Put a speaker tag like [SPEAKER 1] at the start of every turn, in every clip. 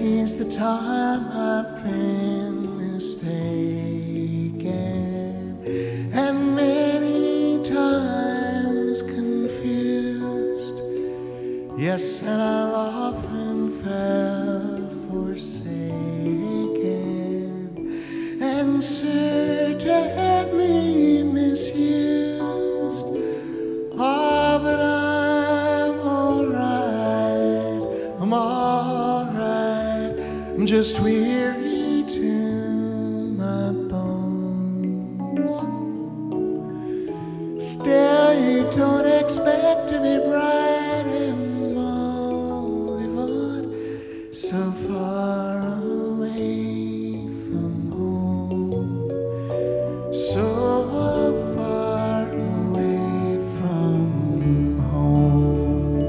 [SPEAKER 1] Many's the time I've been mistaken, and many times confused. Yes, and I've often felt forsaken, and certainly misused. Ah, but I'm alright, I'm alright. I'm just weary to my bones. Still, you don't expect to be bright and bold, so far away from home, so far away from home.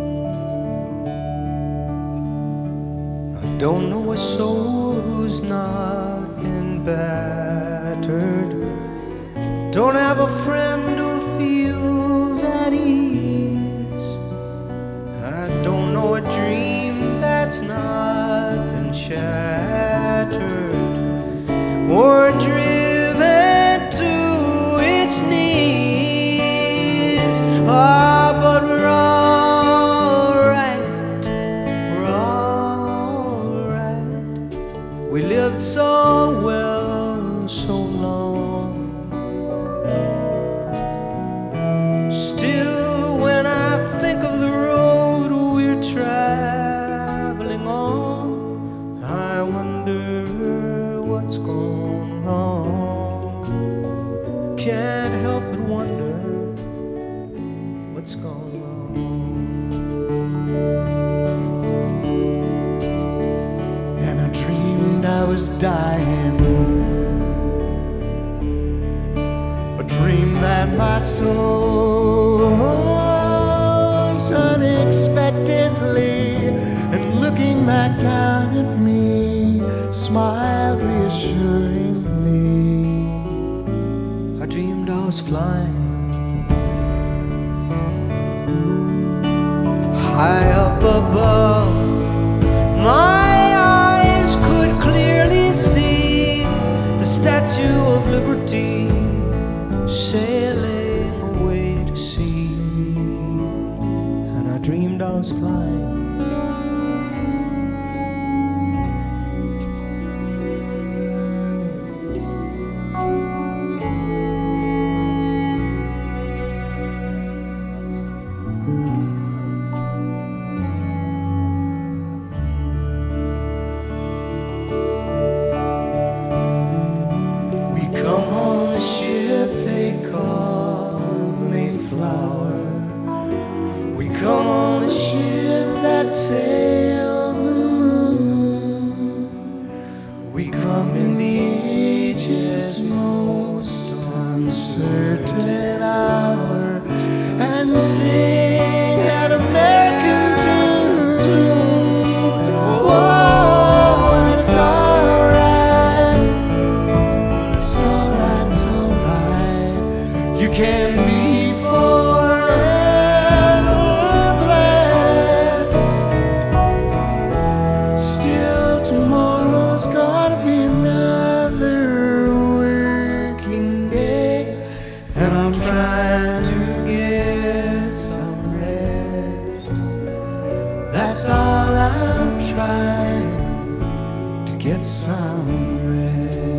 [SPEAKER 2] I don't know a soul who's not been battered. Don't have a friend who feels at ease. I don't know a dream that's not been shattered or driven to its knees. Ah, but we're alright, we're alright. We lived so well, so long. Still, when I think of the road we're traveling on, I wonder what's gone wrong. Can't help but wonder what's gone wrong.
[SPEAKER 1] And I dreamed I was dying, a dream that my soul rose unexpectedly, and looking back down at me, smiled reassuringly.
[SPEAKER 2] I dreamed I was flying high up above. My eyes could clearly see the Statue of Liberty sailing away to sea, and I dreamed I was flying.
[SPEAKER 1] We come on a ship they call Mayflower. We come on a ship that sailed the moon. We come in the age's most uncertain hour and sing an American tune. Oh, and it's alright. It's alright, it's alright. You can be forever blessed. Still, tomorrow's gonna be another working day, and I'm trying to get some rest. That's all I'm trying, to get some rest.